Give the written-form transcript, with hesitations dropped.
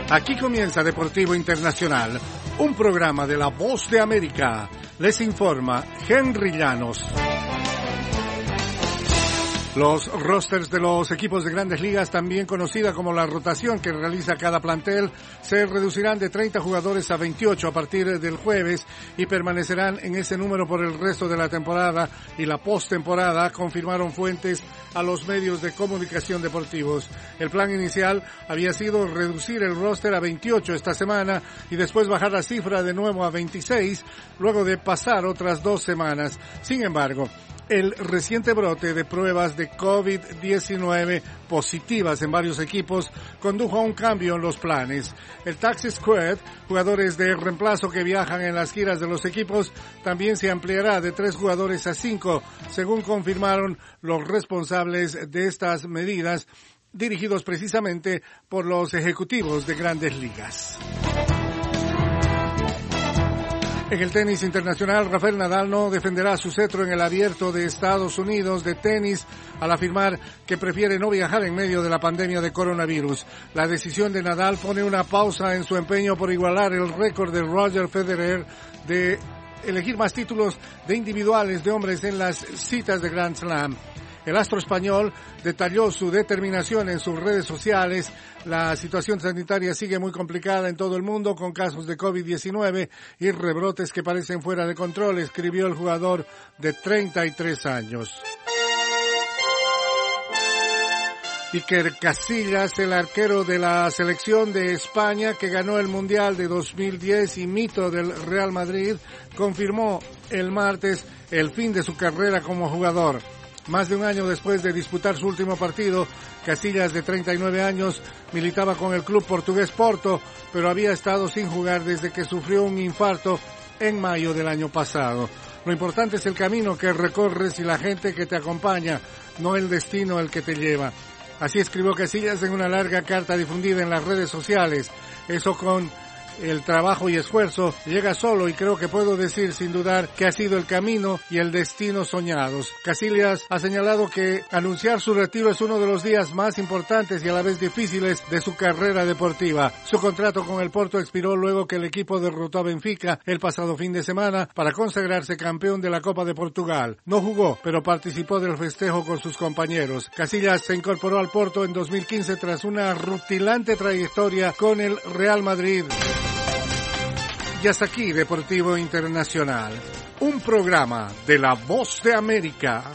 Aquí comienza Deportivo Internacional, un programa de La Voz de América. Les informa Henry Llanos. Los rosters de los equipos de Grandes Ligas, también conocida como la rotación que realiza cada plantel, se reducirán de 30 jugadores a 28 a partir del jueves y permanecerán en ese número por el resto de la temporada y la postemporada, confirmaron fuentes a los medios de comunicación deportivos. El plan inicial había sido reducir el roster a 28 esta semana y después bajar la cifra de nuevo a 26, luego de pasar otras 2 semanas. Sin embargo, el reciente brote de pruebas de COVID-19 positivas en varios equipos condujo a un cambio en los planes. El Taxi Squad, jugadores de reemplazo que viajan en las giras de los equipos, también se ampliará de 3 jugadores a 5, según confirmaron los responsables de estas medidas, dirigidos precisamente por los ejecutivos de Grandes Ligas. En el tenis internacional, Rafael Nadal no defenderá su cetro en el Abierto de Estados Unidos de tenis al afirmar que prefiere no viajar en medio de la pandemia de coronavirus. La decisión de Nadal pone una pausa en su empeño por igualar el récord de Roger Federer de elegir más títulos de individuales de hombres en las citas de Grand Slam. El astro español detalló su determinación en sus redes sociales. La situación sanitaria sigue muy complicada en todo el mundo, con casos de COVID-19 y rebrotes que parecen fuera de control, escribió el jugador de 33 años. Iker Casillas, el arquero de la selección de España que ganó el Mundial de 2010 y mito del Real Madrid, confirmó el martes el fin de su carrera como jugador. Más de un año después de disputar su último partido, Casillas, de 39 años, militaba con el club portugués Porto, pero había estado sin jugar desde que sufrió un infarto en mayo del año pasado. Lo importante es el camino que recorres y la gente que te acompaña, no el destino el que te lleva. Así escribió Casillas en una larga carta difundida en las redes sociales. Eso con el trabajo y esfuerzo llega solo, y creo que puedo decir sin dudar que ha sido el camino y el destino soñados. Casillas ha señalado que anunciar su retiro es uno de los días más importantes y a la vez difíciles de su carrera deportiva. Su contrato con el Porto expiró luego que el equipo derrotó a Benfica el pasado fin de semana para consagrarse campeón de la Copa de Portugal. No jugó, pero participó del festejo con sus compañeros. Casillas se incorporó al Porto en 2015 tras una rutilante trayectoria con el Real Madrid. Y hasta aquí Deportivo Internacional, un programa de La Voz de América.